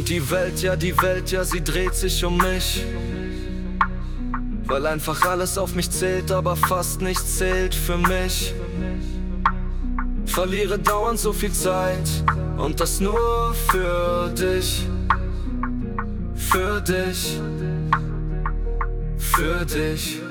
Und die Welt, ja, sie dreht sich um mich. Weil einfach alles auf mich zählt, aber fast nichts zählt für mich. Verliere dauernd so viel Zeit und das nur für dich. Für dich. Für dich.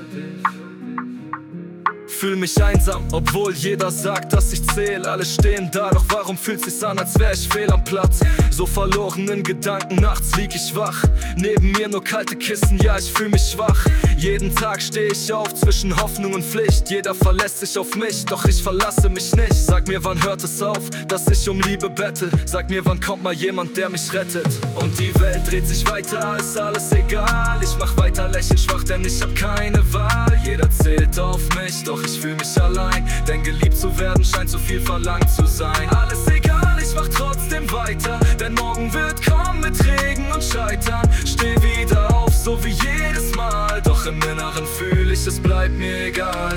Fühl mich einsam, obwohl jeder sagt, dass ich zähl. Alle stehen da, doch warum fühlt sich's an, als wär ich fehl am Platz? So verloren in Gedanken, nachts lieg ich wach. Neben mir nur kalte Kissen, ja, ich fühl mich schwach. Jeden Tag steh ich auf zwischen Hoffnung und Pflicht. Jeder verlässt sich auf mich, doch ich verlasse mich nicht. Sag mir, wann hört es auf, dass ich um Liebe bettel? Sag mir, wann kommt mal jemand, der mich rettet? Und die Welt dreht sich weiter, ist alles egal. Ich mach weiter, lächeln schwach, denn ich hab keine Wahl. Jeder zählt auf mich, doch ich fühl mich allein. Denn geliebt zu werden scheint zu viel verlangt zu sein. Alles egal, ich mach trotzdem weiter, denn morgen wird kommen mit Regen und Scheitern. Steh wieder auf, so wie jedes Mal, doch im Inneren fühl ich, es bleibt mir egal.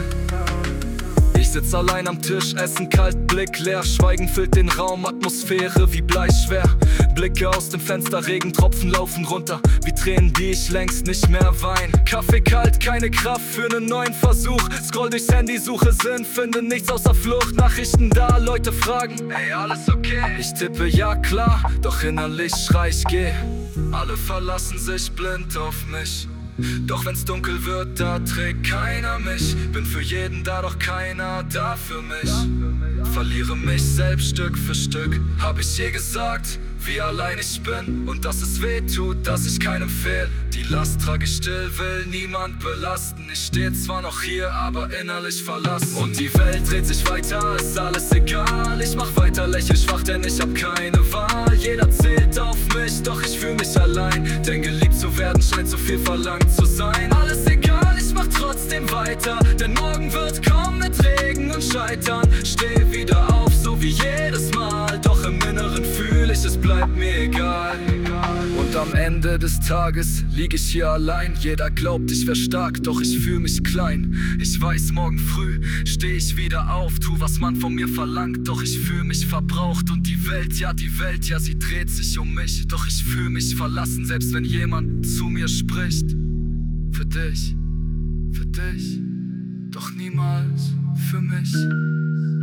Ich sitz allein am Tisch, Essen kalt, Blick leer. Schweigen füllt den Raum, Atmosphäre wie bleischwer. Blicke aus dem Fenster, Regentropfen laufen runter wie Tränen, die ich längst nicht mehr wein. Kaffee kalt, keine Kraft für nen neuen Versuch. Scroll durchs Handy, suche Sinn, finde nichts außer Flucht. Nachrichten da, Leute fragen, ey, alles okay? Ich tippe ja klar, doch innerlich schrei ich geh. Alle verlassen sich blind auf mich. Doch wenn's dunkel wird, da trägt keiner mich. Bin für jeden da, doch keiner da für mich. Verliere mich selbst Stück für Stück. Hab ich je gesagt, wie allein ich bin und dass es weh tut, dass ich keinem fehl. Die Last trage ich still, will niemand belasten. Ich steh zwar noch hier, aber innerlich verlassen. Und die Welt dreht sich weiter, ist alles egal. Ich mach weiter, lächel schwach, denn ich hab keine Wahl. Jeder zählt auf mich, doch ich fühl mich allein. Denn geliebt zu werden scheint zu viel verlangt zu sein. Alles egal, ich mach trotzdem weiter, denn morgen wird kommen mit Regen und Scheitern. Steh wieder auf, so wie jedes Mal, doch im Inneren fühl ich, es bleibt mir egal. Und am Ende des Tages lieg ich hier allein. Jeder glaubt, ich wär stark, doch ich fühl mich klein. Ich weiß, morgen früh steh ich wieder auf, tu, was man von mir verlangt, doch ich fühl mich verbraucht. Und die Welt, ja, sie dreht sich um mich. Doch ich fühl mich verlassen, selbst wenn jemand zu mir spricht. Für dich, doch niemals für mich.